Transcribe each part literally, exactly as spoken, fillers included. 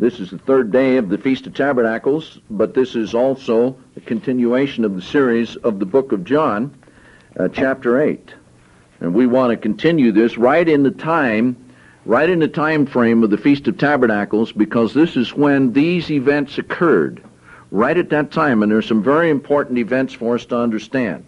This is the third day of the Feast of Tabernacles, but this is also a continuation of the series of the book of John, uh, chapter eight. And we want to continue this right in the time, right in the time frame of the Feast of Tabernacles, because this is when these events occurred, right at that time, and there's some very important events for us to understand.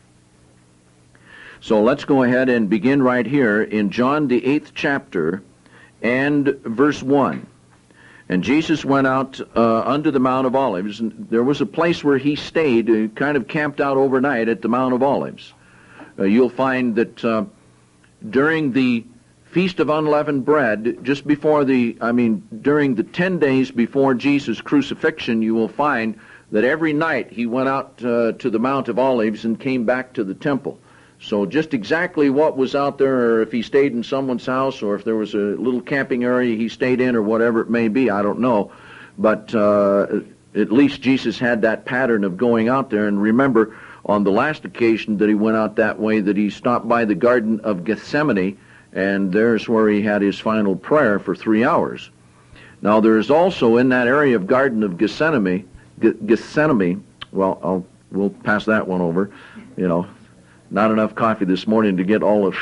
So let's go ahead and begin right here in John the eighth chapter and verse one. And Jesus went out uh, under the Mount of Olives, and there was a place where he stayed, uh, kind of camped out overnight at the Mount of Olives. Uh, you'll find that uh, during the Feast of Unleavened Bread, just before the, I mean, during the ten days before Jesus' crucifixion, you will find that every night he went out uh, to the Mount of Olives and came back to the temple. So just exactly what was out there, or if he stayed in someone's house, or if there was a little camping area he stayed in, or whatever it may be, I don't know. But uh, at least Jesus had that pattern of going out there. And remember, on the last occasion that he went out that way, that he stopped by the Garden of Gethsemane, and there's where he had his final prayer for three hours. Now, there is also in that area of Garden of Gethsemane, Gethsemane, well, I'll, we'll pass that one over, you know. Not enough coffee this morning to get all of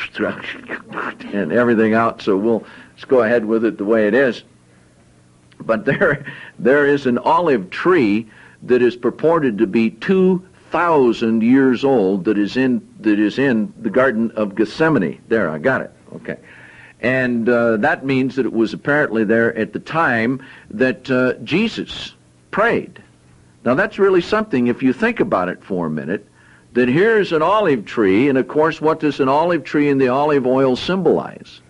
and everything out, so we'll just go ahead with it the way it is. But there, there is an olive tree that is purported to be two thousand years old that is in that is in the Garden of Gethsemane. There, I got it. Okay, and uh, that means that it was apparently there at the time that uh, Jesus prayed. Now that's really something if you think about it for a minute. That here's an olive tree, and of course, what does an olive tree and the olive oil symbolize?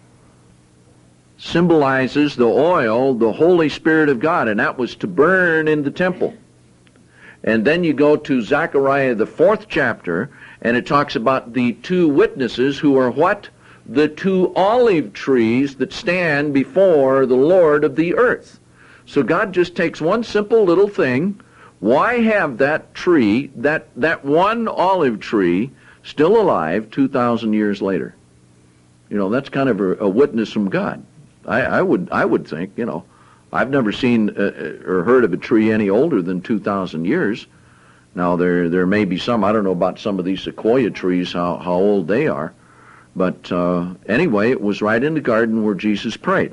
Symbolizes the oil, the Holy Spirit of God, and that was to burn in the temple. And then you go to Zechariah, the fourth chapter, and it talks about the two witnesses who are what? The two olive trees that stand before the Lord of the earth. So God just takes one simple little thing. Why have that tree, that, that one olive tree, still alive two thousand years later? You know, that's kind of a, a witness from God. I, I would I would think, you know, I've never seen uh, or heard of a tree any older than two thousand years. Now, there there may be some, I don't know about some of these sequoia trees, how, how old they are. But uh, anyway, it was right in the garden where Jesus prayed.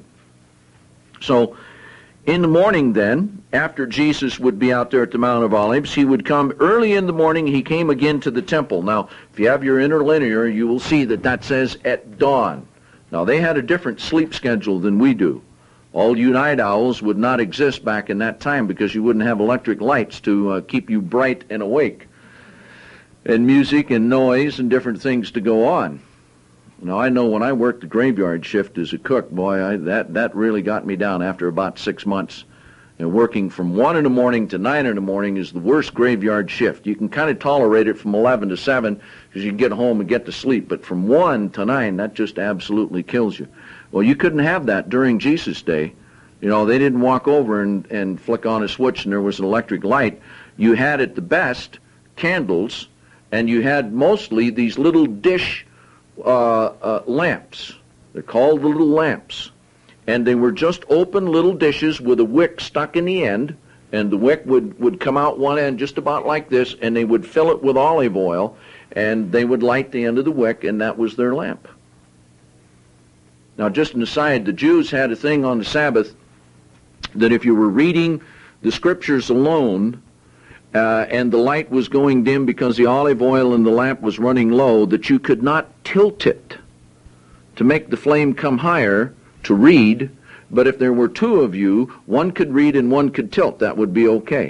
So, in the morning then, after Jesus would be out there at the Mount of Olives, he would come early in the morning, he came again to the temple. Now, if you have your interlinear, you will see that that says at dawn. Now, they had a different sleep schedule than we do. All you night owls would not exist back in that time because you wouldn't have electric lights to uh, keep you bright and awake. And music and noise and different things to go on. Now, I know when I worked the graveyard shift as a cook, boy, I, that, that really got me down after about six months. And working from one in the morning to nine in the morning is the worst graveyard shift. You can kind of tolerate it from eleven to seven because you can get home and get to sleep. But from one to nine, that just absolutely kills you. Well, you couldn't have that during Jesus' day. You know, they didn't walk over and, and flick on a switch and there was an electric light. You had at the best candles, and you had mostly these little dish Uh, uh, lamps. They're called the little lamps. And they were just open little dishes with a wick stuck in the end, and the wick would, would come out one end just about like this, and they would fill it with olive oil, and they would light the end of the wick, and that was their lamp. Now, just an aside, the Jews had a thing on the Sabbath that if you were reading the Scriptures alone, Uh, and the light was going dim because the olive oil in the lamp was running low, that you could not tilt it to make the flame come higher to read, but if there were two of you, one could read and one could tilt. That would be okay.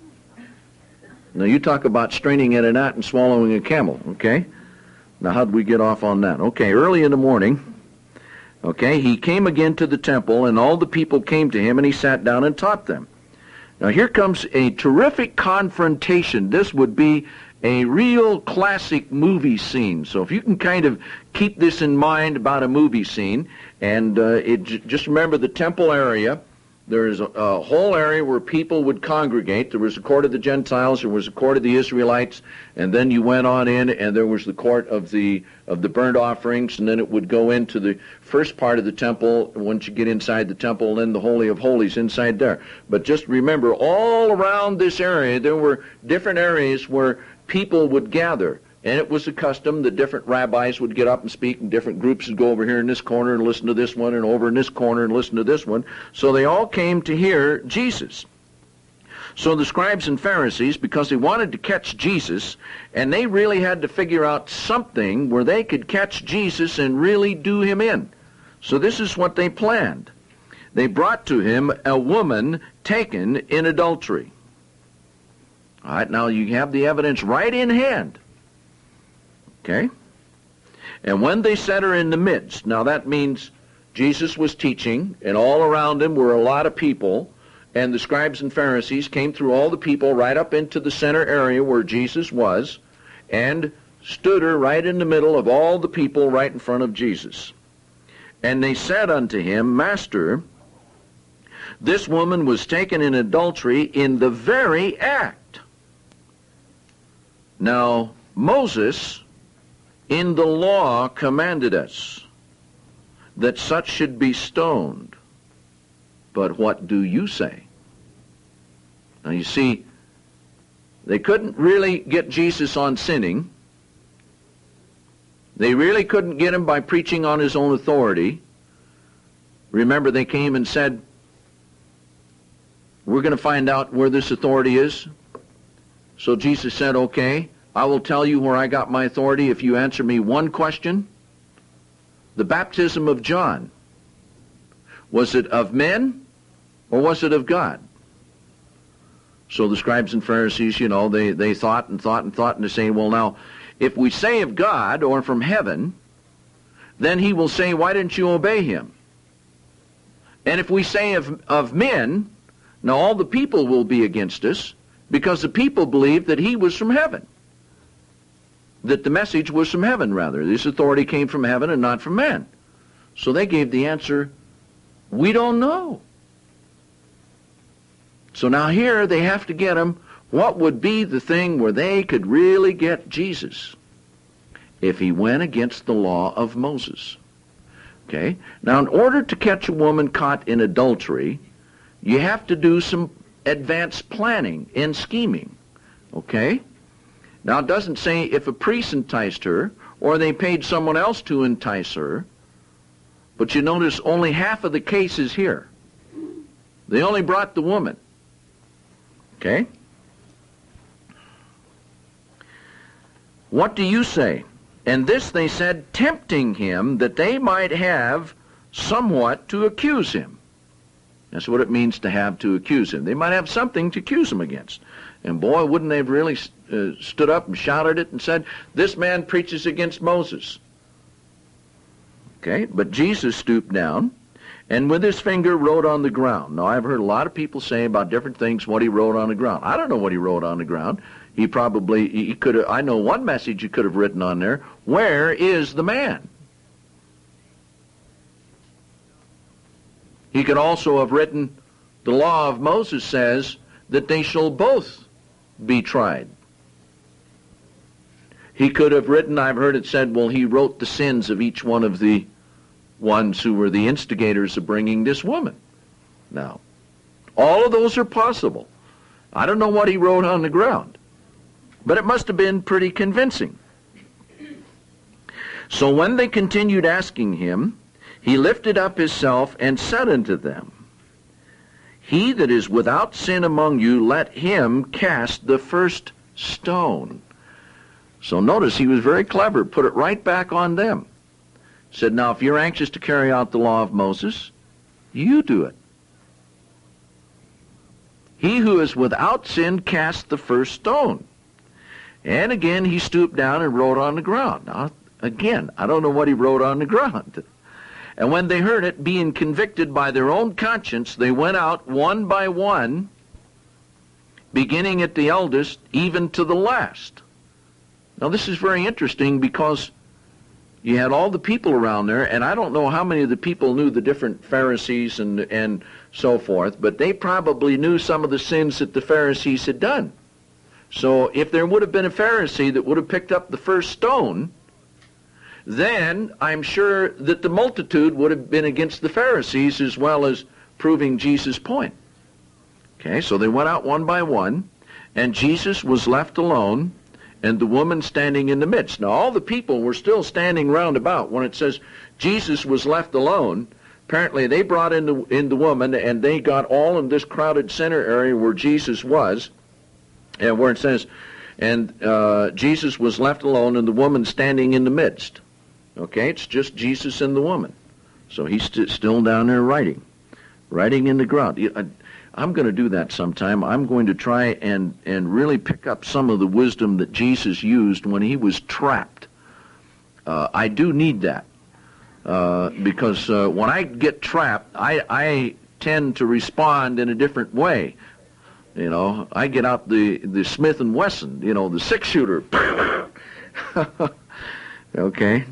Now, you talk about straining at a gnat and swallowing a camel, okay? Now, how did we get off on that? Okay, early in the morning, okay, he came again to the temple, and all the people came to him, and he sat down and taught them. Now here comes a terrific confrontation. This would be a real classic movie scene. So if you can kind of keep this in mind about a movie scene, and uh, it, just remember the temple area There's a, a whole area where people would congregate. There was the court of the Gentiles, there was the court of the Israelites, and then you went on in, and there was the court of the of the burnt offerings, and then it would go into the first part of the temple once you get inside the temple, and then the Holy of Holies inside there. But just remember, all around this area, there were different areas where people would gather. And it was the custom that different rabbis would get up and speak, and different groups would go over here in this corner and listen to this one, and over in this corner and listen to this one. So they all came to hear Jesus. So the scribes and Pharisees, because they wanted to catch Jesus, and they really had to figure out something where they could catch Jesus and really do him in. So this is what they planned. They brought to him a woman taken in adultery. All right, now you have the evidence right in hand. Okay? And when they set her in the midst, now that means Jesus was teaching, and all around him were a lot of people, and the scribes and Pharisees came through all the people right up into the center area where Jesus was, and stood her right in the middle of all the people right in front of Jesus. And they said unto him, Master, this woman was taken in adultery in the very act. Now, Moses in the law commanded us that such should be stoned. But what do you say? Now you see, they couldn't really get Jesus on sinning. They really couldn't get him by preaching on his own authority. Remember, they came and said, we're going to find out where this authority is. So Jesus said, okay, I will tell you where I got my authority if you answer me one question. The baptism of John, was it of men or was it of God? So the scribes and Pharisees, you know, they, they thought and thought and thought, and they're saying, well, now, if we say of God or from heaven, then he will say, why didn't you obey him? And if we say of, of men, now all the people will be against us, because the people believed that he was from heaven. That the message was from heaven, rather. This authority came from heaven and not from man. So they gave the answer, we don't know. So now here they have to get him, what would be the thing where they could really get Jesus? If he went against the law of Moses. Okay? Now in order to catch a woman caught in adultery, you have to do some advanced planning and scheming. Okay? Now it doesn't say if a priest enticed her or they paid someone else to entice her, but you notice only half of the cases here. They only brought the woman. Okay? What do you say? And this they said, tempting him that they might have somewhat to accuse him. That's what it means to have to accuse him. They might have something to accuse him against. And boy, wouldn't they have really uh, stood up and shouted it and said, this man preaches against Moses. Okay, but Jesus stooped down and with his finger wrote on the ground. Now, I've heard a lot of people say about different things what he wrote on the ground. I don't know what he wrote on the ground. He probably, he could have, I know one message he could have written on there. Where is the man? He could also have written, the law of Moses says that they shall both be tried. He could have written, I've heard it said, well, he wrote the sins of each one of the ones who were the instigators of bringing this woman. Now, all of those are possible. I don't know what he wrote on the ground, but it must have been pretty convincing. So when they continued asking him, he lifted up himself and said unto them, he that is without sin among you, let him cast the first stone. So notice he was very clever, put it right back on them. Said, now if you're anxious to carry out the law of Moses, you do it. He who is without sin cast the first stone. And again he stooped down and wrote on the ground. Now, again, I don't know what he wrote on the ground. And when they heard it, being convicted by their own conscience, they went out one by one, beginning at the eldest, even to the last. Now this is very interesting because You had all the people around there, and I don't know how many of the people knew the different Pharisees and and so forth, but they probably knew some of the sins that the Pharisees had done. So if there would have been a Pharisee that would have picked up the first stone, then I'm sure that the multitude would have been against the Pharisees as well as proving Jesus' point. Okay, so they went out one by one, and Jesus was left alone, and the woman standing in the midst. Now all the people were still standing round about. When it says Jesus was left alone, apparently they brought in the, in the woman, and they got all in this crowded center area where Jesus was, and where it says, and uh, Jesus was left alone, and the woman standing in the midst. Okay, it's just Jesus and the woman. So he's st- still down there writing, writing in the ground. I, I'm going to do that sometime. I'm going to try and, and really pick up some of the wisdom that Jesus used when he was trapped. Uh, I do need that. Uh, because uh, when I get trapped, I, I tend to respond in a different way. You know, I get out the, the Smith and Wesson, you know, the six-shooter. Okay.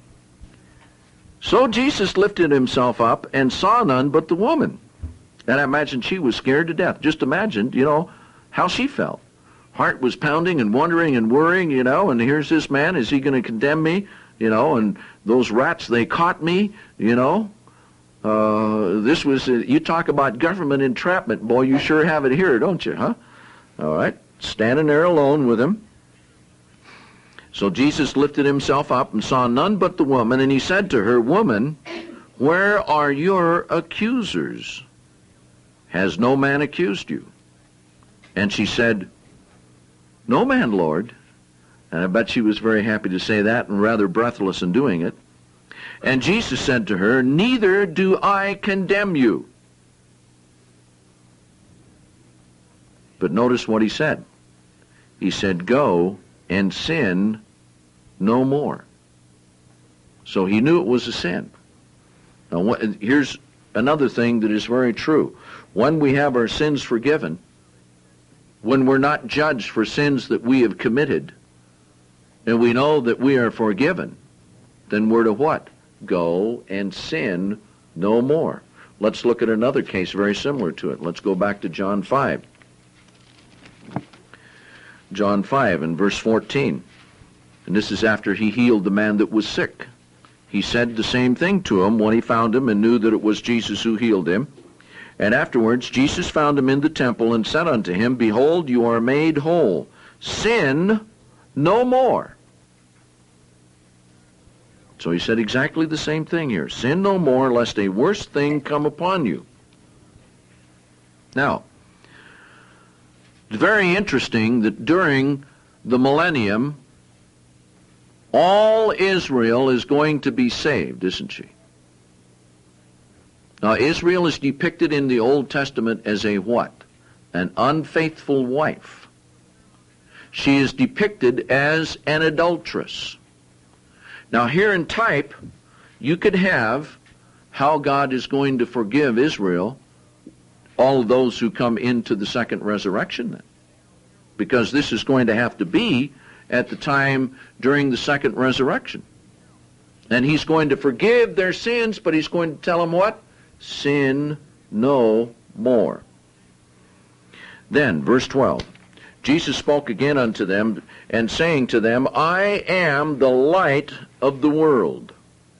So Jesus lifted himself up and saw none but the woman. And I imagine she was scared to death. Just imagine, you know, how she felt. Heart was pounding and wondering and worrying, you know, and here's this man, is he going to condemn me? You know, and those rats, they caught me, you know. Uh, this was, uh, you talk about government entrapment, boy, you sure have it here, don't you, huh? All right, standing there alone with him. So Jesus lifted himself up and saw none but the woman, and he said to her, Woman, where are your accusers? Has no man accused you? And she said, No man, Lord. And I bet she was very happy to say that and rather breathless in doing it. And Jesus said to her, Neither do I condemn you. But notice what he said. He said, Go and sin no more. So he knew it was a sin. Now, what, here's another thing that is very true. When we have our sins forgiven, when we're not judged for sins that we have committed, and we know that we are forgiven, then we're to what? Go and sin no more. Let's look at another case very similar to it. Let's go back to John five. John five and verse fourteen. And this is after he healed the man that was sick. He said the same thing to him when he found him and knew that it was Jesus who healed him. And afterwards Jesus found him in the temple and said unto him, Behold, you are made whole. Sin no more. So he said exactly the same thing here. Sin no more, lest a worse thing come upon you. Now, it's very interesting that during the millennium, all Israel is going to be saved, isn't she? Now, Israel is depicted in the Old Testament as a what? An unfaithful wife. She is depicted as an adulteress. Now, here in type, you could have how God is going to forgive Israel, all of those who come into the second resurrection then. Because this is going to have to be at the time during the second resurrection. And he's going to forgive their sins, but he's going to tell them what? Sin no more. Then, verse twelve, Jesus spoke again unto them, and saying to them, I am the light of the world.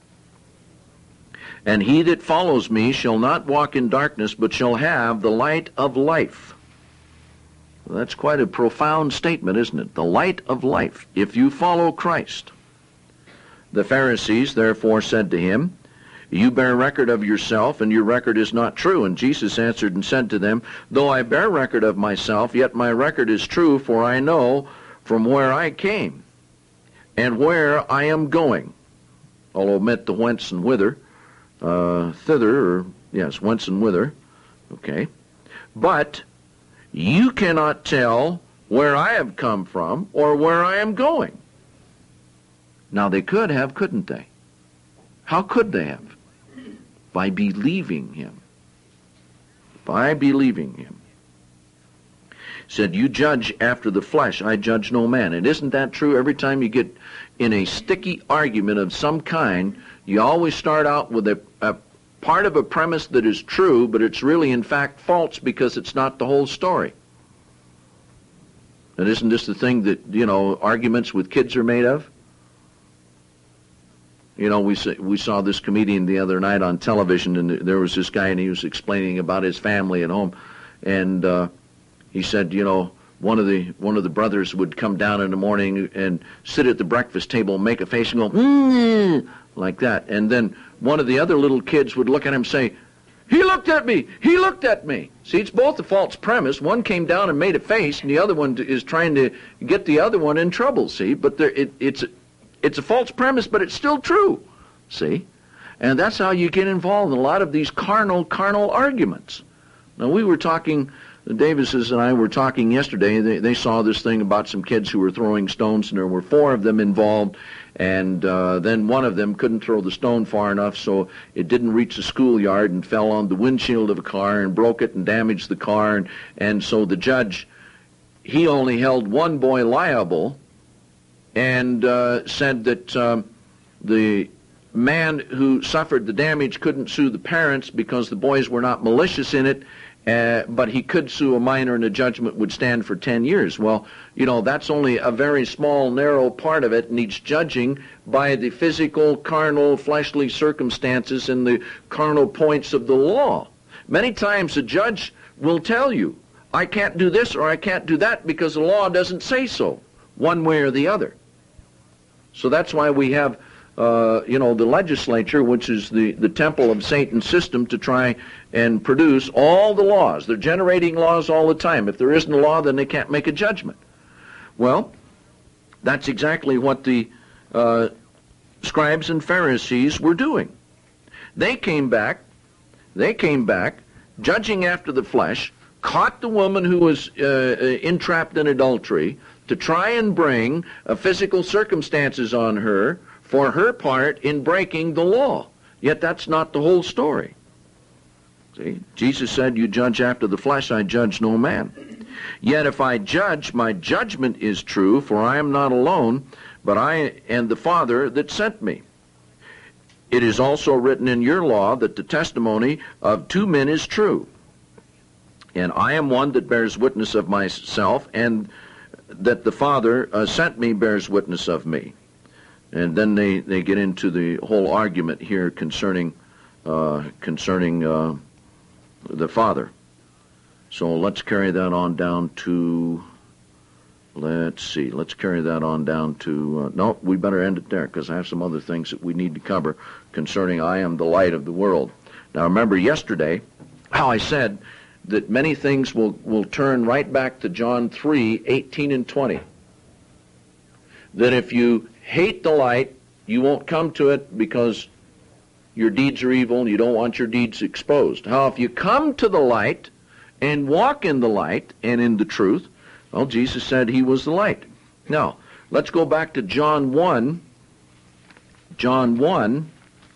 And he that follows me shall not walk in darkness, but shall have the light of life. Well, that's quite a profound statement, isn't it? The light of life, if you follow Christ. The Pharisees therefore said to him, You bear record of yourself, and your record is not true. And Jesus answered and said to them, Though I bear record of myself, yet my record is true, for I know from where I came, and where I am going. I'll omit the whence and whither, uh, thither, or, yes, whence and whither, okay. But you cannot tell where I have come from, or where I am going. Now they could have, couldn't they? How could they have? By believing him. By believing him. said, you judge after the flesh, I judge no man. And isn't that true? Every time you get in a sticky argument of some kind, you always start out with a, a part of a premise that is true, but it's really in fact false because it's not the whole story. And isn't this the thing that, you know, arguments with kids are made of? You know, we we saw this comedian the other night on television, and there was this guy, and he was explaining about his family at home, and uh, he said, you know, one of the one of the brothers would come down in the morning and sit at the breakfast table and make a face and go, mm, like that, and then one of the other little kids would look at him and say, he looked at me, he looked at me. See, it's both a false premise. One came down and made a face, and the other one is trying to get the other one in trouble, see, but there, it, it's... It's a false premise, but it's still true, see? And that's how you get involved in a lot of these carnal, carnal arguments. Now, we were talking, the Davises and I were talking yesterday, they, they saw this thing about some kids who were throwing stones, and there were four of them involved, and uh, then one of them couldn't throw the stone far enough, so it didn't reach the schoolyard and fell on the windshield of a car and broke it and damaged the car, and, and so the judge, he only held one boy liable, and uh, said that um, the man who suffered the damage couldn't sue the parents because the boys were not malicious in it, uh, but he could sue a minor and the judgment would stand for ten years. Well, you know, that's only a very small, narrow part of it, needs judging by the physical, carnal, fleshly circumstances and the carnal points of the law. Many times a judge will tell you, I can't do this or I can't do that because the law doesn't say so, one way or the other. So that's why we have, uh, you know, the legislature, which is the, the temple of Satan's system, to try and produce all the laws. They're generating laws all the time. If there isn't a law, then they can't make a judgment. Well, that's exactly what the uh, scribes and Pharisees were doing. They came back, they came back, judging after the flesh, caught the woman who was uh, entrapped in adultery, to try and bring uh, physical circumstances on her for her part in breaking the law. Yet that's not the whole story. See, Jesus said, you judge after the flesh, I judge no man. Yet if I judge, my judgment is true, for I am not alone, but I and the Father that sent me. It is also written in your law that the testimony of two men is true. And I am one that bears witness of myself, and that the Father uh, sent me bears witness of me. And then they, they get into the whole argument here concerning uh, concerning uh, the Father. So let's carry that on down to, let's see, let's carry that on down to, uh, no, we better end it there because I have some other things that we need to cover concerning I am the light of the world. Now remember yesterday how I said that many things will, will turn right back to John three, eighteen and twenty. That if you hate the light, you won't come to it because your deeds are evil and you don't want your deeds exposed. How if you come to the light and walk in the light and in the truth, well, Jesus said he was the light. Now, let's go back to John one, John one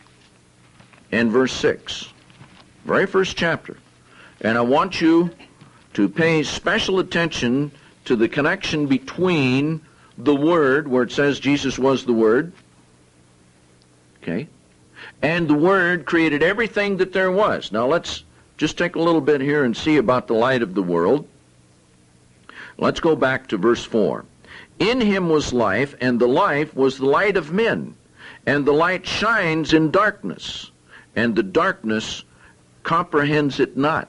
and verse six. Very first chapter. And I want you to pay special attention to the connection between the Word, where it says Jesus was the Word, okay, and the Word created everything that there was. Now let's just take a little bit here and see about the light of the world. Let's go back to verse four. In him was life, and the life was the light of men. And the light shines in darkness, and the darkness comprehends it not,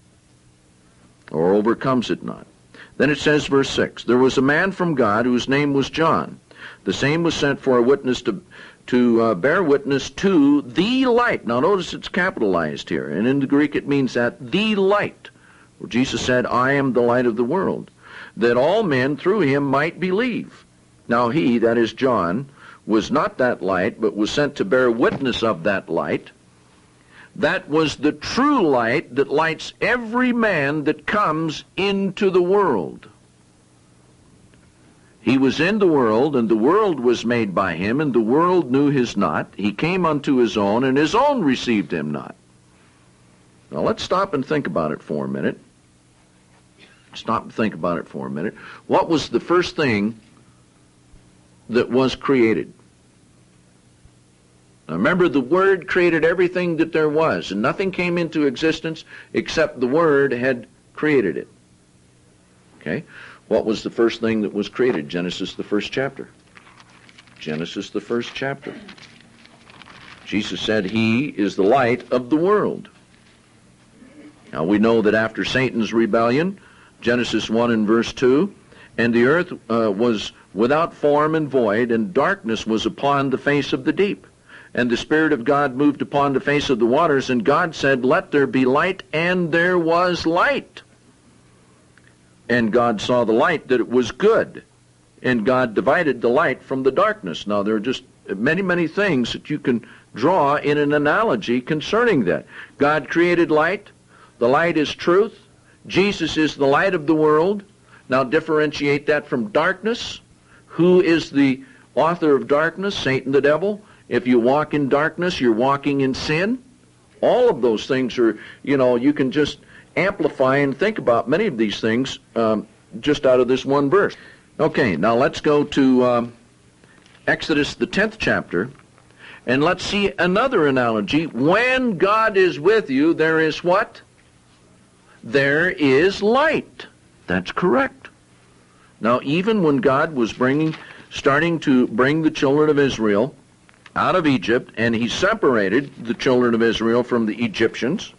or overcomes it not. Then it says, verse six, there was a man from God whose name was John. The same was sent for a witness to, to uh, bear witness to the light. Now notice it's capitalized here, and in the Greek it means that, the light. Where Jesus said, I am the light of the world, that all men through him might believe. Now he, that is John, was not that light, but was sent to bear witness of that light. That was the true light that lights every man that comes into the world. He was in the world, and the world was made by him, and the world knew his not. He came unto his own, and his own received him not. Now let's stop and think about it for a minute. Stop and think about it for a minute. What was the first thing that was created? Now remember, the Word created everything that there was, and nothing came into existence except the Word had created it. Okay? What was the first thing that was created? Genesis, the first chapter. Genesis, the first chapter. Jesus said, He is the light of the world. Now we know that after Satan's rebellion, Genesis one and verse two, and the earth uh, was without form and void, and darkness was upon the face of the deep. And the Spirit of God moved upon the face of the waters, and God said, Let there be light, and there was light. And God saw the light, that it was good. And God divided the light from the darkness. Now there are just many, many things that you can draw in an analogy concerning that. God created light. The light is truth. Jesus is the light of the world. Now differentiate that from darkness. Who is the author of darkness? Satan, the devil. If you walk in darkness, you're walking in sin. All of those things are, you know, you can just amplify and think about many of these things um, just out of this one verse. Okay, now let's go to um, Exodus, the tenth chapter, and let's see another analogy. When God is with you, there is what? There is light. That's correct. Now, even when God was bringing, starting to bring the children of Israel out of Egypt, and He separated the children of Israel from the Egyptians.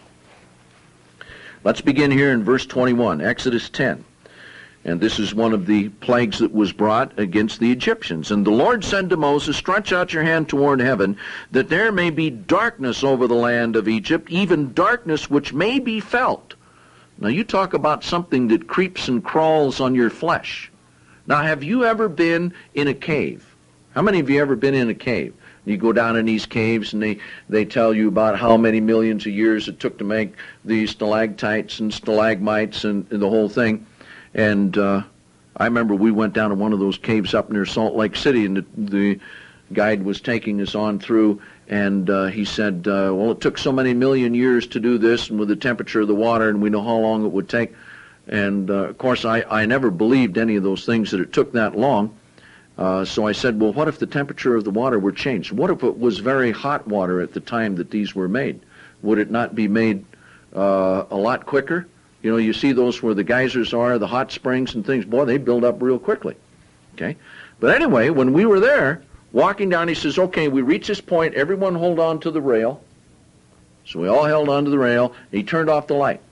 Let's begin here in verse twenty-one, Exodus ten. And this is one of the plagues that was brought against the Egyptians. And the Lord said to Moses, Stretch out your hand toward heaven, that there may be darkness over the land of Egypt, even darkness which may be felt. Now you talk about something that creeps and crawls on your flesh. Now have you ever been in a cave? How many of you ever been in a cave? You go down in these caves and they, they tell you about how many millions of years it took to make these stalactites and stalagmites and, and the whole thing. And uh, I remember we went down to one of those caves up near Salt Lake City, and the, the guide was taking us on through, and uh, he said, uh, well, it took so many million years to do this, and with the temperature of the water, and we know how long it would take. And, uh, of course, I, I never believed any of those things, that it took that long. Uh, so I said, well, what if the temperature of the water were changed? What if it was very hot water at the time that these were made? Would it not be made uh, a lot quicker? You know, you see those where the geysers are, the hot springs and things, boy, they build up real quickly. Okay? But anyway, when we were there, walking down, he says, okay, we reach this point, everyone hold on to the rail. So we all held on to the rail, and he turned off the light.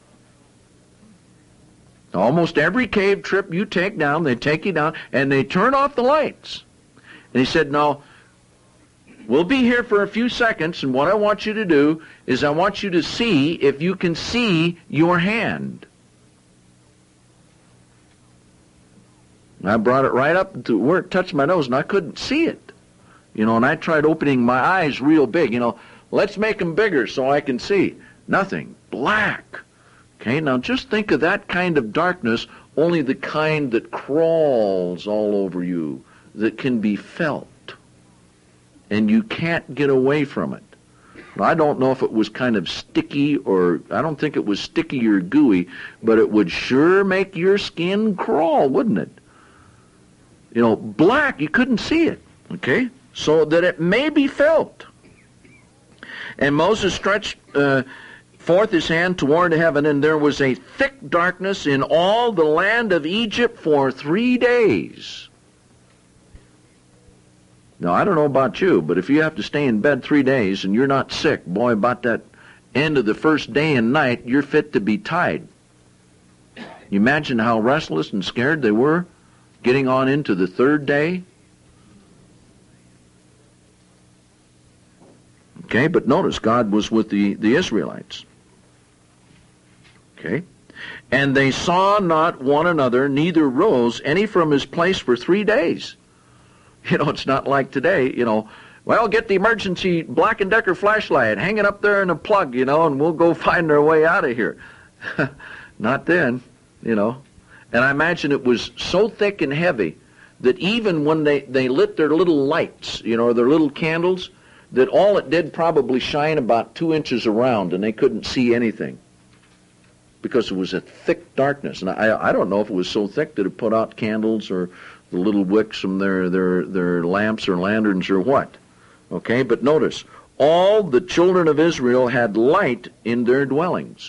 Now, almost every cave trip you take down, they take you down, and they turn off the lights. And he said, now, we'll be here for a few seconds, and what I want you to do is I want you to see if you can see your hand. And I brought it right up to where it touched my nose, and I couldn't see it. You know, and I tried opening my eyes real big. You know, let's make them bigger so I can see. Nothing. Black. Okay, now just think of that kind of darkness, only the kind that crawls all over you, that can be felt. And you can't get away from it. Now, I don't know if it was kind of sticky, or I don't think it was sticky or gooey, but it would sure make your skin crawl, wouldn't it? You know, black, you couldn't see it, okay? So that it may be felt. And Moses stretched uh, forth his hand toward heaven, and there was a thick darkness in all the land of Egypt for three days. Now, I don't know about you, but if you have to stay in bed three days and you're not sick, boy, about that end of the first day and night, you're fit to be tied. You imagine how restless and scared they were getting on into the third day? Okay, but notice, God was with the, the Israelites. Okay? And they saw not one another, neither rose any from his place for three days. You know, it's not like today, you know, well, get the emergency Black and Decker flashlight, hang it up there in a plug, you know, and we'll go find our way out of here. Not then, you know. And I imagine it was so thick and heavy that even when they, they lit their little lights, you know, their little candles, that all it did probably shine about two inches around, and they couldn't see anything. because it was a thick darkness. And I, I don't know if it was so thick that it put out candles or the little wicks from their, their, their lamps or lanterns or what. Okay, but notice, all the children of Israel had light in their dwellings.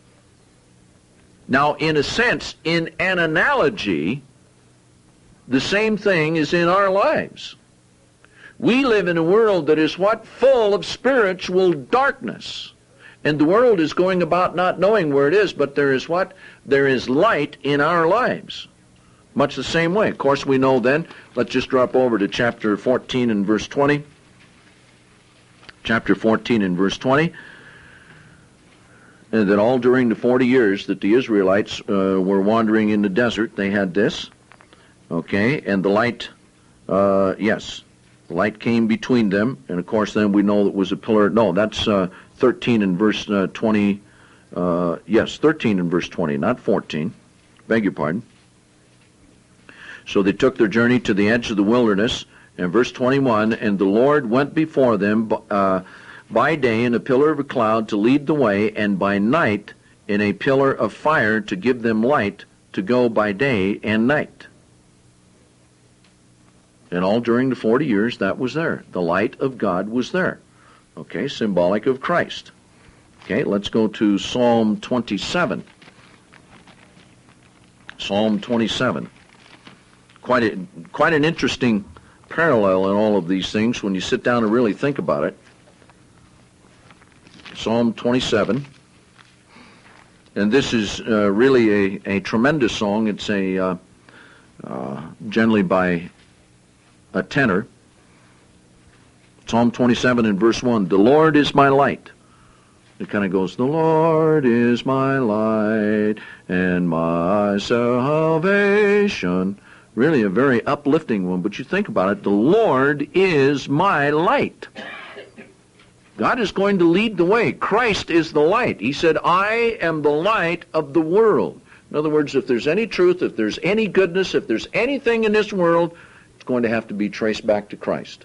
Now, in a sense, in an analogy, the same thing is in our lives. We live in a world that is what? Full of spiritual darkness. And the world is going about not knowing where it is, but there is what? There is light in our lives. Much the same way. Of course, we know then, let's just drop over to chapter fourteen and verse twenty. Chapter fourteen and verse twenty. And that all during the forty years that the Israelites uh, were wandering in the desert, they had this. Okay, and the light, uh, yes, the light came between them, and of course then we know it was a pillar. No, that's uh, thirteen and verse uh, twenty. Uh, yes, thirteen and verse twenty, not fourteen. Beg your pardon. So they took their journey to the edge of the wilderness, and verse twenty-one, and the Lord went before them uh, by day in a pillar of a cloud to lead the way, and by night in a pillar of fire to give them light to go by day and night. And all during the forty years that was there. The light of God was there. Okay, symbolic of Christ. Okay, let's go to Psalm twenty-seven. Psalm twenty-seven. Quite a, quite an interesting parallel in all of these things when you sit down and really think about it. Psalm twenty-seven. And this is uh, really a, a tremendous song. It's a uh, uh, generally by a tenor. Psalm twenty-seven and verse one. The Lord is my light. It kind of goes, the Lord is my light and my salvation. Really a very uplifting one, but you think about it, the Lord is my light. God is going to lead the way. Christ is the light. He said, I am the light of the world. In other words, if there's any truth, if there's any goodness, if there's anything in this world, it's going to have to be traced back to Christ.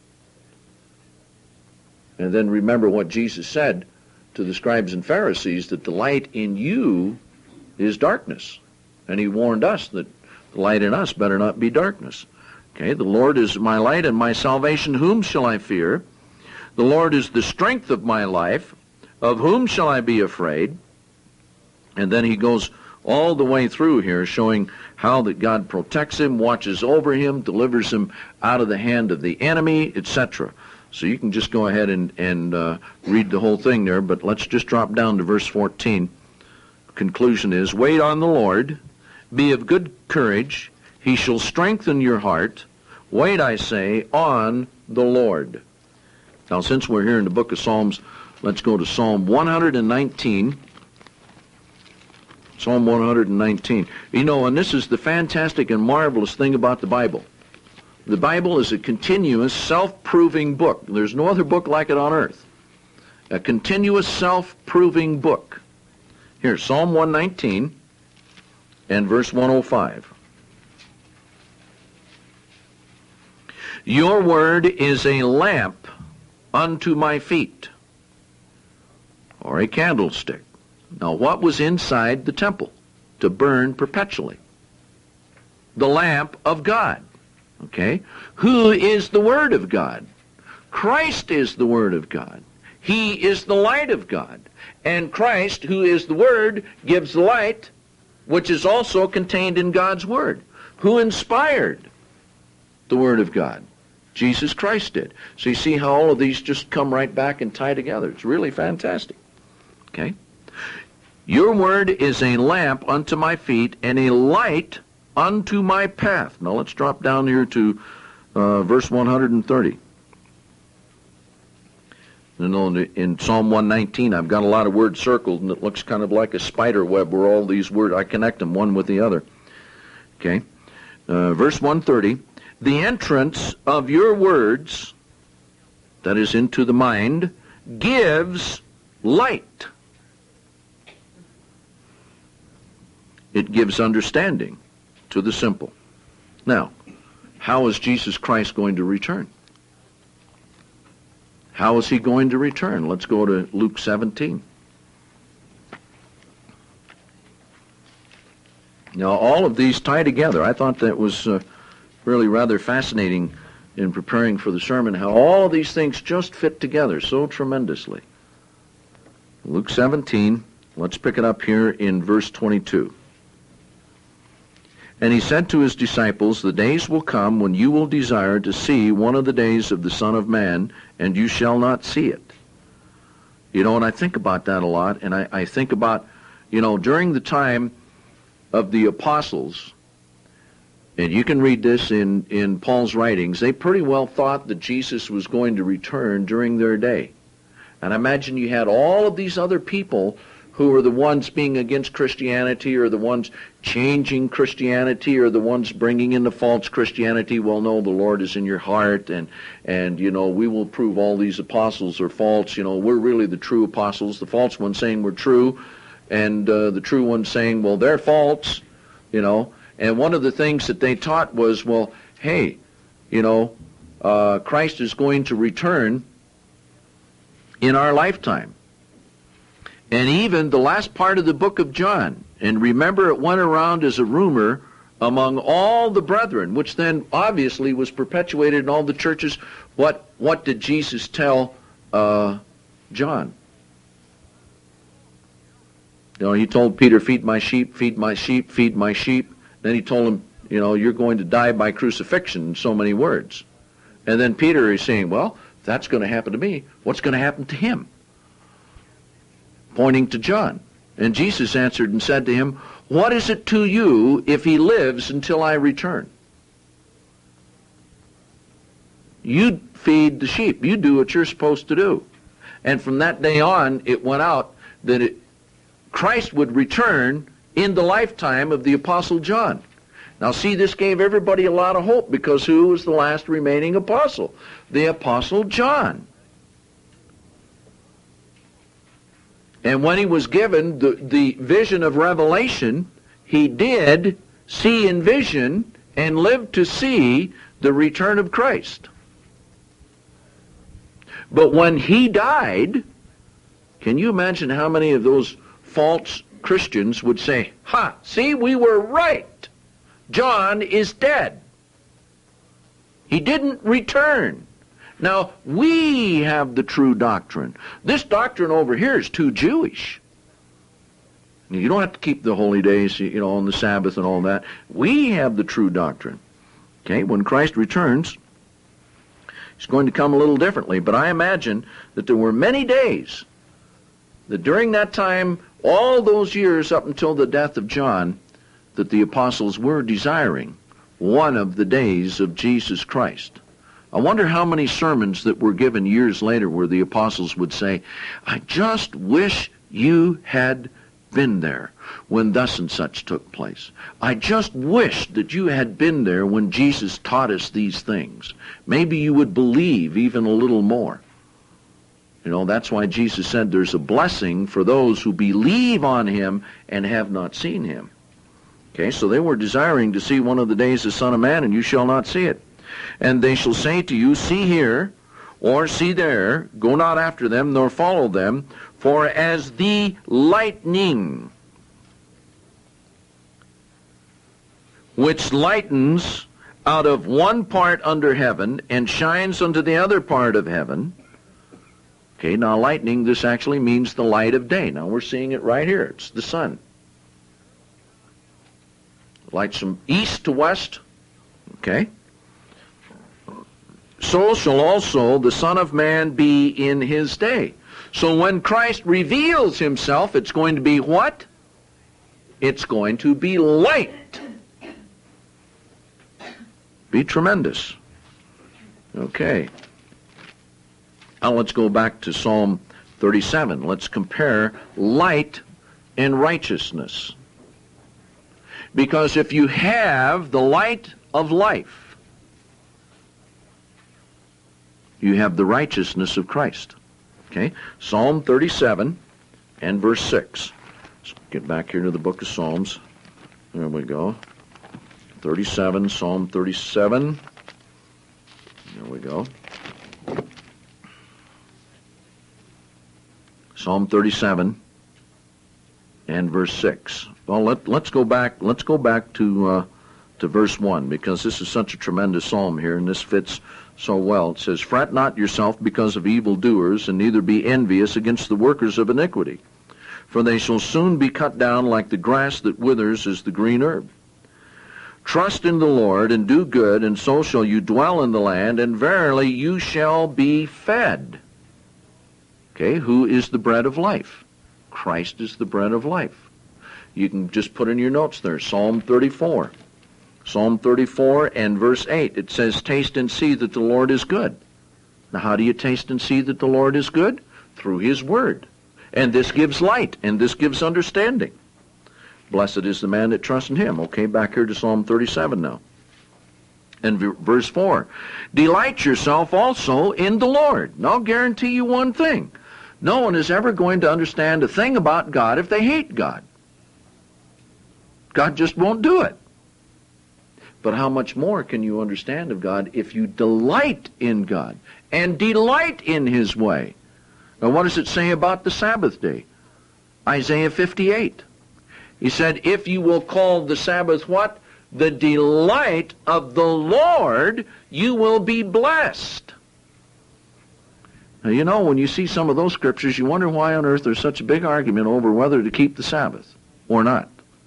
And then remember what Jesus said to the scribes and Pharisees, that the light in you is darkness. And he warned us that the light in us better not be darkness. Okay, the Lord is my light and my salvation. Whom shall I fear? The Lord is the strength of my life. Of whom shall I be afraid? And then he goes all the way through here, showing how that God protects him, watches over him, delivers him out of the hand of the enemy, et cetera. So you can just go ahead and, and uh, read the whole thing there, but let's just drop down to verse fourteen. Conclusion is, wait on the Lord, be of good courage, he shall strengthen your heart. Wait, I say, on the Lord. Now, since we're here in the book of Psalms, let's go to Psalm one hundred nineteen. Psalm one hundred nineteen. You know, and this is the fantastic and marvelous thing about the Bible. The Bible is a continuous, self-proving book. There's no other book like it on earth. A continuous, self-proving book. Here, Psalm one nineteen and verse one oh five. Your word is a lamp unto my feet, or a candlestick. Now, what was inside the temple to burn perpetually? The lamp of God. Okay? Who is the Word of God? Christ is the Word of God. He is the light of God. And Christ, who is the Word, gives light, which is also contained in God's Word. Who inspired the Word of God? Jesus Christ did. So you see how all of these just come right back and tie together. It's really fantastic. Okay? Your word is a lamp unto my feet and a light unto my path. Now let's drop down here to uh, verse one hundred thirty. You know, in Psalm one nineteen, I've got a lot of words circled, and it looks kind of like a spider web where all these words, I connect them one with the other. Okay? Uh, verse one thirty, the entrance of your words, that is into the mind, gives light. It gives understanding to the simple. Now, how is Jesus Christ going to return? How is he going to return? Let's go to Luke seventeen. Now, all of these tie together. I thought that was uh, really rather fascinating in preparing for the sermon, how all of these things just fit together so tremendously. Luke seventeen, let's pick it up here in verse twenty-two. And he said to his disciples, the days will come when you will desire to see one of the days of the Son of Man, and you shall not see it. You know, and I think about that a lot, and I, I think about, you know, during the time of the apostles, and you can read this in, in Paul's writings, they pretty well thought that Jesus was going to return during their day. And I imagine you had all of these other people who were the ones being against Christianity, or the ones changing Christianity, or the ones bringing in the false Christianity. Well, no, the Lord is in your heart, and, and you know, we will prove all these apostles are false. You know, we're really the true apostles. The false ones saying we're true, and uh, the true ones saying, well, they're false, you know. And one of the things that they taught was, well, hey, you know, uh, Christ is going to return in our lifetime. And even the last part of the book of John, and remember it went around as a rumor among all the brethren, which then obviously was perpetuated in all the churches. What, what did Jesus tell uh, John? You know, he told Peter, feed my sheep, feed my sheep, feed my sheep. Then he told him, you know, you're going to die by crucifixion in so many words. And then Peter is saying, well, if that's going to happen to me, what's going to happen to him? Pointing to John. And Jesus answered and said to him, what is it to you if he lives until I return? You feed the sheep. You do what you're supposed to do. And from that day on, it went out that it, Christ would return in the lifetime of the Apostle John. Now see, this gave everybody a lot of hope, because who was the last remaining apostle? The Apostle John. And when he was given the, the vision of Revelation, he did see in vision and live to see the return of Christ. But when he died, can you imagine how many of those false Christians would say, ha, see, we were right. John is dead. He didn't return. Now, we have the true doctrine. This doctrine over here is too Jewish. You don't have to keep the holy days, you know, on the Sabbath and all that. We have the true doctrine. Okay, when Christ returns, he's going to come a little differently. But I imagine that there were many days that during that time, all those years up until the death of John, that the apostles were desiring one of the days of Jesus Christ. I wonder how many sermons that were given years later where the apostles would say, I just wish you had been there when thus and such took place. I just wish that you had been there when Jesus taught us these things. Maybe you would believe even a little more. You know, that's why Jesus said there's a blessing for those who believe on him and have not seen him. Okay, so they were desiring to see one of the days of the Son of Man, and you shall not see it. And they shall say to you, see here, or see there, go not after them, nor follow them, for as the lightning, which lightens out of one part under heaven, and shines unto the other part of heaven. Okay, now lightning, this actually means the light of day. Now we're seeing it right here. It's the sun. Lights from east to west. Okay. So shall also the Son of Man be in his day. So when Christ reveals himself, it's going to be what? It's going to be light. Be tremendous. Okay. Now let's go back to Psalm thirty-seven. Let's compare light and righteousness. Because if you have the light of life, you have the righteousness of Christ. Okay? Psalm thirty-seven and verse six. Let's get back here to the book of Psalms. There we go. thirty-seven, Psalm thirty-seven. There we go. Psalm thirty-seven and verse six. Well, let, let's go back. Let's go back to uh, to verse one, because this is such a tremendous psalm here, and this fits so well. It says, "Fret not yourself because of evildoers, and neither be envious against the workers of iniquity. For they shall soon be cut down like the grass that withers as the green herb. Trust in the Lord, and do good, and so shall you dwell in the land, and verily you shall be fed." Okay, who is the bread of life? Christ is the bread of life. You can just put in your notes there, Psalm thirty-four. Psalm thirty-four and verse eight, it says, "Taste and see that the Lord is good." Now, how do you taste and see that the Lord is good? Through His Word. And this gives light, and this gives understanding. Blessed is the man that trusts in Him. Okay, back here to Psalm thirty-seven now. And verse four, "Delight yourself also in the Lord." Now, I'll guarantee you one thing. No one is ever going to understand a thing about God if they hate God. God just won't do it. But how much more can you understand of God if you delight in God and delight in His way? Now, what does it say about the Sabbath day? Isaiah fifty-eight. He said, "If you will call the Sabbath" what? "The delight of the Lord, you will be blessed." Now, you know, when you see some of those scriptures, you wonder why on earth there's such a big argument over whether to keep the Sabbath or not.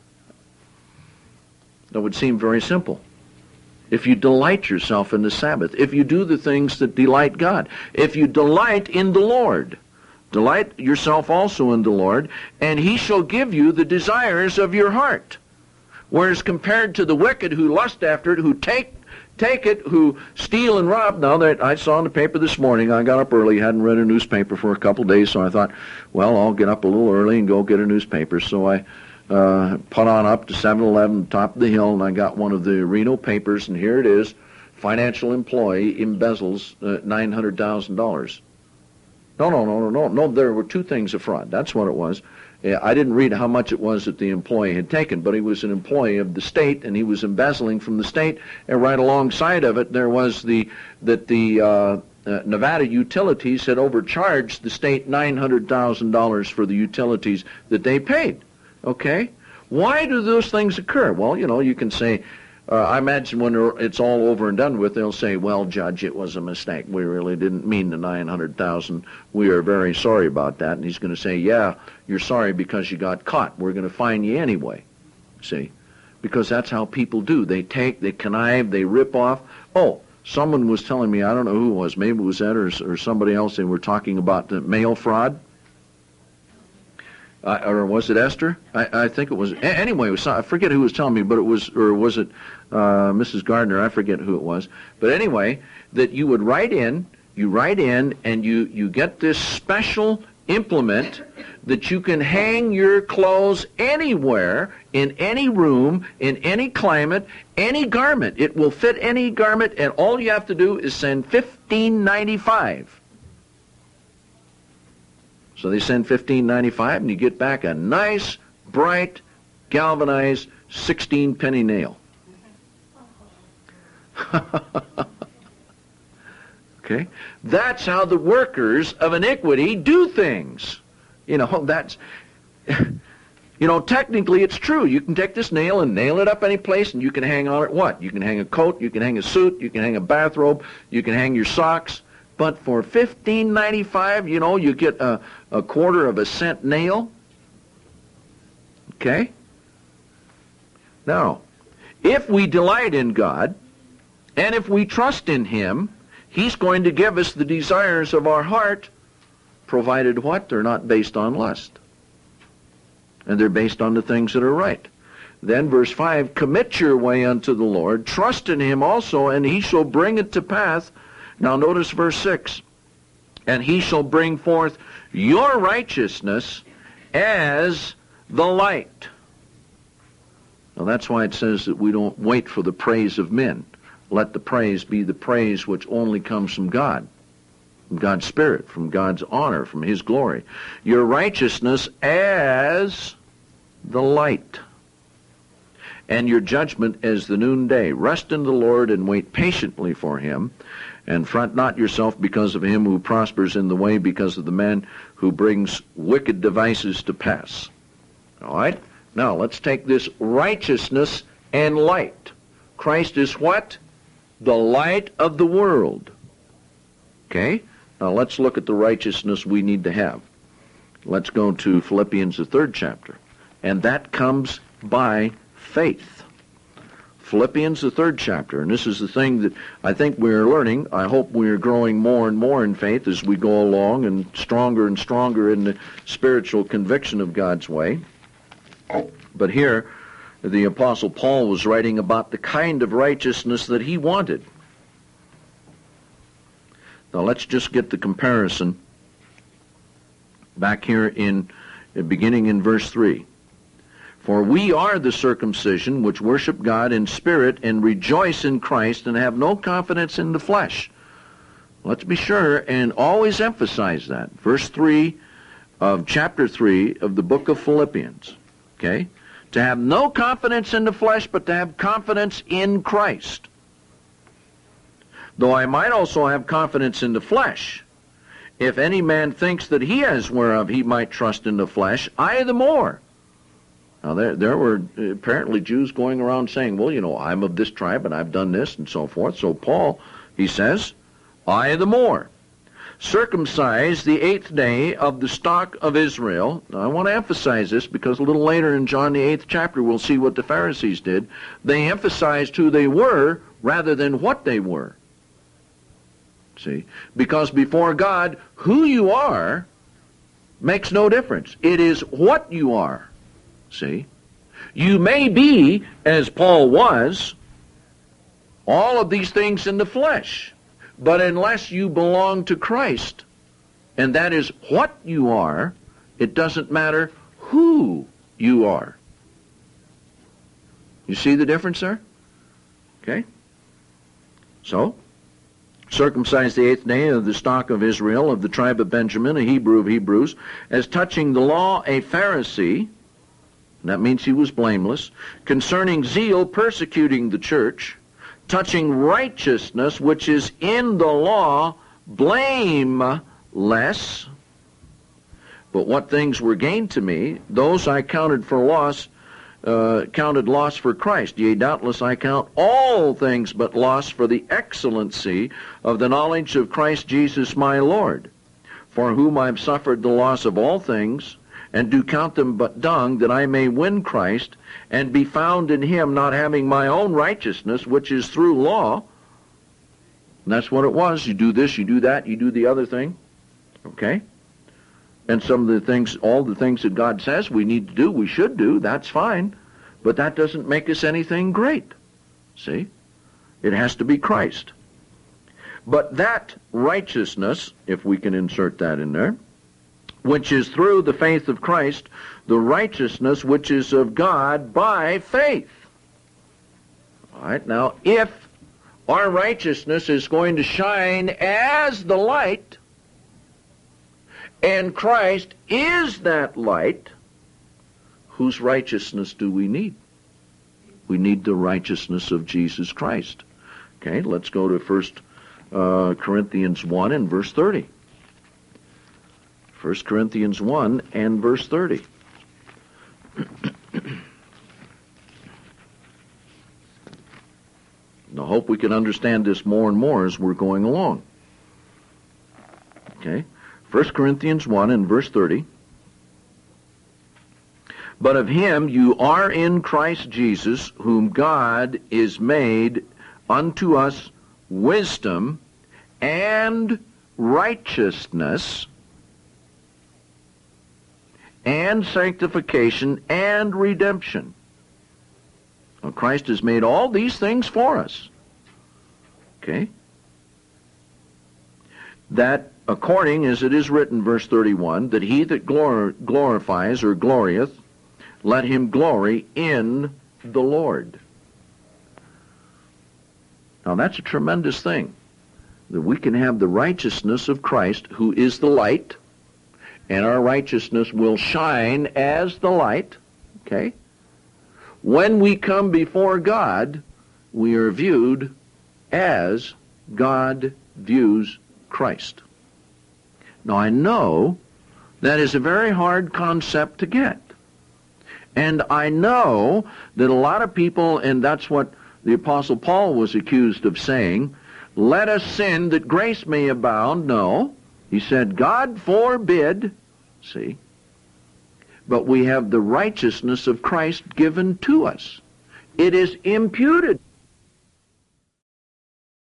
That would seem very simple. If you delight yourself in the Sabbath, if you do the things that delight God, if you delight in the Lord, delight yourself also in the Lord, and He shall give you the desires of your heart. Whereas compared to the wicked who lust after it, who take take it, who steal and rob. Now, that I saw in the paper this morning, I got up early, hadn't read a newspaper for a couple of days, so I thought, well, I'll get up a little early and go get a newspaper. So I uh, put on up to seven eleven, top of the hill, and I got one of the Reno papers, and here it is: financial employee embezzles uh, nine hundred thousand dollars. No, no, no, no, no, no, there were two things of fraud. That's what it was. I didn't read how much it was that the employee had taken, but he was an employee of the state, and he was embezzling from the state, and right alongside of it there was the that the uh, uh, Nevada utilities had overcharged the state nine hundred thousand dollars for the utilities that they paid. Okay? Why do those things occur? Well, you know, you can say, uh, I imagine when it's all over and done with, they'll say, "Well, Judge, it was a mistake. We really didn't mean the nine hundred thousand dollars. We are very sorry about that." And he's going to say, "Yeah, you're sorry because you got caught. We're going to fine you anyway." See? Because that's how people do. They take, they connive, they rip off. Oh, someone was telling me, I don't know who it was, maybe it was Ed or, or somebody else, they were talking about the mail fraud. Uh, or was it Esther? I, I think it was. Anyway, it was, I forget who was telling me, but it was, or was it uh, Missus Gardner? I forget who it was. But anyway, that you would write in, you write in, and you, you get this special implement that you can hang your clothes anywhere, in any room, in any climate, any garment. It will fit any garment, and all you have to do is send fifteen ninety-five. So they send fifteen ninety-five, and you get back a nice, bright, galvanized sixteen penny nail. Okay? That's how the workers of iniquity do things. You know, that's, you know, technically it's true. You can take this nail and nail it up any place, and you can hang on it what? You can hang a coat, you can hang a suit, you can hang a bathrobe, you can hang your socks. But for fifteen ninety-five, you know, you get a, a quarter of a cent nail. Okay? Now, if we delight in God, and if we trust in Him, He's going to give us the desires of our heart, provided what? They're not based on lust. And they're based on the things that are right. Then verse five, "Commit your way unto the Lord, trust in Him also, and He shall bring it to pass." Now notice verse six, "And He shall bring forth your righteousness as the light." Now that's why it says that we don't wait for the praise of men. Let the praise be the praise which only comes from God, from God's Spirit, from God's honor, from His glory. Your righteousness as the light, and your judgment as the noonday. Rest in the Lord and wait patiently for Him, and fret not yourself because of him who prospers in the way, because of the man who brings wicked devices to pass. All right? Now, let's take this righteousness and light. Christ is what? The light of the world. Okay? Now, let's look at the righteousness we need to have. Let's go to Philippians, the third chapter. And that comes by faith. Philippians, the third chapter. And this is the thing that I think we're learning. I hope we're growing more and more in faith as we go along, and stronger and stronger in the spiritual conviction of God's way. But here, the Apostle Paul was writing about the kind of righteousness that he wanted. Now let's just get the comparison back here in beginning in verse three. For we are the circumcision which worship God in spirit and rejoice in Christ and have no confidence in the flesh. Let's be sure and always emphasize that. Verse three of chapter three of the book of Philippians. Okay? To have no confidence in the flesh, but to have confidence in Christ. Though I might also have confidence in the flesh. If any man thinks that he has whereof he might trust in the flesh, I the more. Now there, there were apparently Jews going around saying, well, you know, I'm of this tribe and I've done this and so forth. So Paul, he says, I the more. Circumcised the eighth day of the stock of Israel. Now, I want to emphasize this because a little later in John the eighth chapter we'll see what the Pharisees did. They emphasized who they were rather than what they were. See? Because before God, who you are makes no difference. It is what you are. See? You may be, as Paul was, all of these things in the flesh. But unless you belong to Christ, and that is what you are, it doesn't matter who you are. You see the difference there? Okay? So, circumcised the eighth day of the stock of Israel, of the tribe of Benjamin, a Hebrew of Hebrews, as touching the law, a Pharisee, and that means he was blameless, concerning zeal, persecuting the church, touching righteousness which is in the law, blameless. But what things were gained to me, those I counted for loss, uh, counted loss for Christ. Yea, doubtless I count all things but loss for the excellency of the knowledge of Christ Jesus my Lord, for whom I have suffered the loss of all things, and do count them but dung, that I may win Christ, and be found in him, not having my own righteousness, which is through law. And that's what it was. You do this, you do that, you do the other thing. Okay? And some of the things, all the things that God says we need to do, we should do, that's fine. But that doesn't make us anything great. See? It has to be Christ. But that righteousness, if we can insert that in there, which is through the faith of Christ, the righteousness which is of God by faith. All right, now, if our righteousness is going to shine as the light, and Christ is that light, whose righteousness do we need? We need the righteousness of Jesus Christ. Okay, let's go to First uh, Corinthians one and verse thirty. First Corinthians one and verse thirty. I hope we can understand this more and more as we're going along. Okay? First Corinthians one and verse thirty. But of him you are in Christ Jesus, whom God is made unto us wisdom and righteousness and sanctification and redemption. Well, Christ has made all these things for us. Okay? That according as it is written, verse thirty-one, that he that glor- glorifies or glorieth, let him glory in the Lord. Now that's a tremendous thing, that we can have the righteousness of Christ, who is the light, and our righteousness will shine as the light. Okay? When we come before God, we are viewed as God views Christ. Now I know that is a very hard concept to get. And I know that a lot of people, and that's what the Apostle Paul was accused of saying, let us sin that grace may abound. No. He said, God forbid. See? But we have the righteousness of Christ given to us. It is imputed